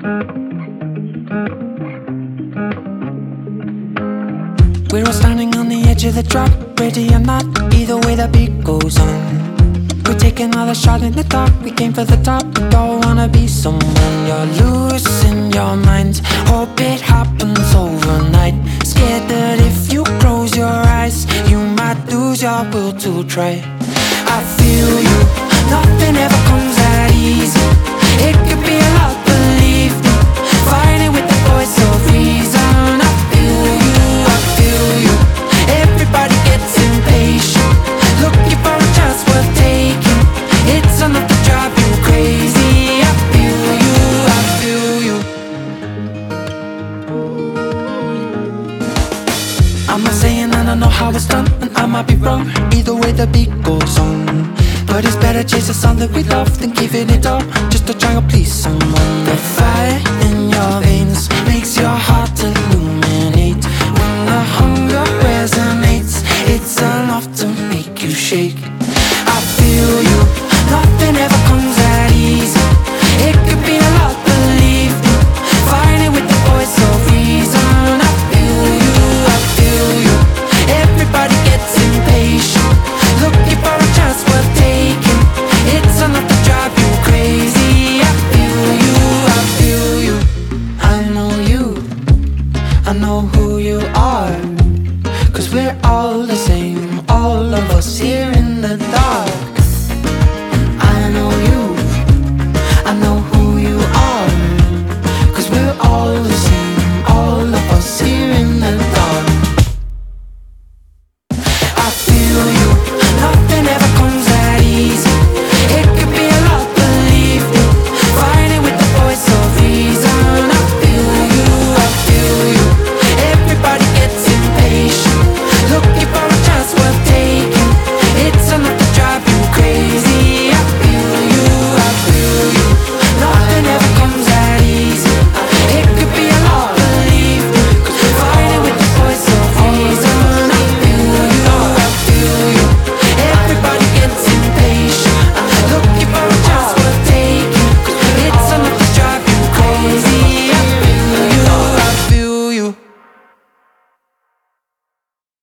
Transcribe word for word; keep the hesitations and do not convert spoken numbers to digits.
We're all standing on the edge of the drop, ready or not, either way the beat goes on. We're taking another shot in the dark, we came for the top. We don't wanna be someone, you're losing your mind. Hope it happens overnight. Scared that if you close your eyes, you might lose your will to try. I feel you, nothing ever comes that easy. It could be a lot, believe me. Fighting with the voice of reason. I feel you, I feel you. Everybody gets impatient, looking for a chance worth taking. It's enough to drive you crazy. I feel you, I feel you. I'm not saying that I know how it's done, and I might be wrong. Either way the beat goes on. But it's better chase a song that we love than giving it up just to try to please someone. The